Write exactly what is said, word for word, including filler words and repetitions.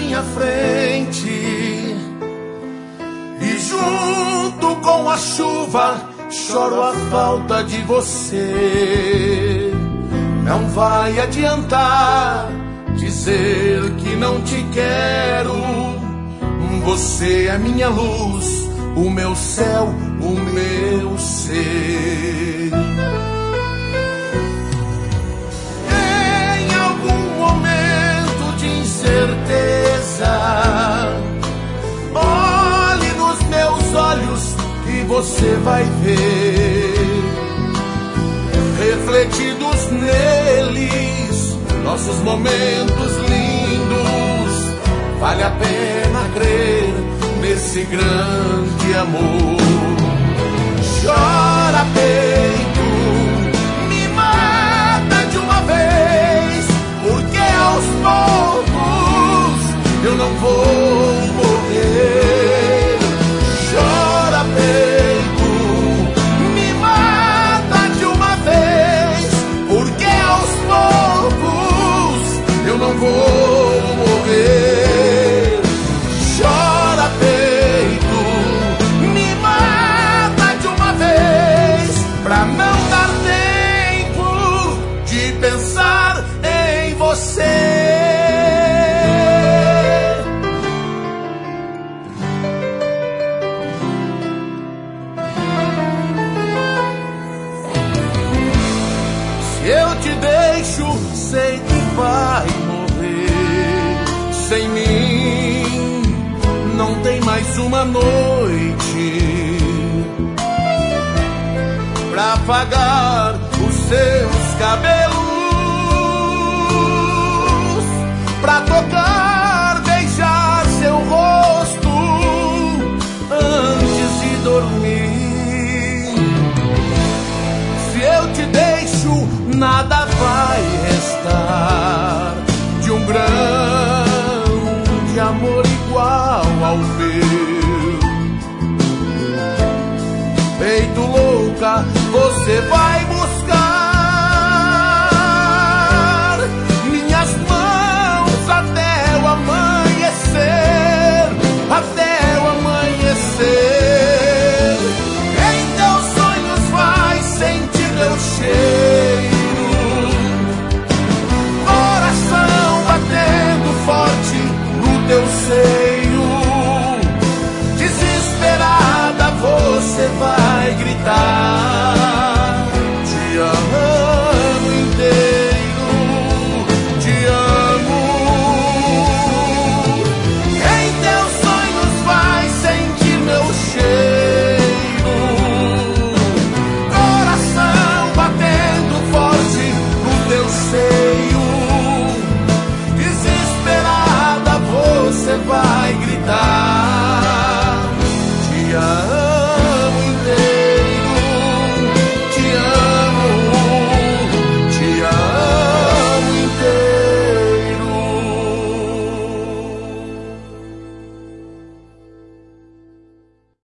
minha frente, e junto com a chuva choro a falta de você. Não vai adiantar dizer que não te quero. Você é minha luz, o meu céu, o meu ser. Em algum momento de incerteza, olhe nos meus olhos e você vai ver, refletidos neles, nossos momentos lindos. Vale a pena crer nesse grande amor. Chora, peito, me mata de uma vez, porque aos poucos eu não vou morrer. Chora, peito, me mata de uma vez, porque aos poucos eu não vou morrer. Chora, peito, me mata de uma vez, pra não dar tempo de pensar em você. Se eu te deixo, sei que vai morrer sem mim. Não tem mais uma noite pra apagar os seus cabelos, pra tocar, beijar seu rosto antes de dormir. Se eu te deixo, nada vai restar de um grande amor igual ao meu.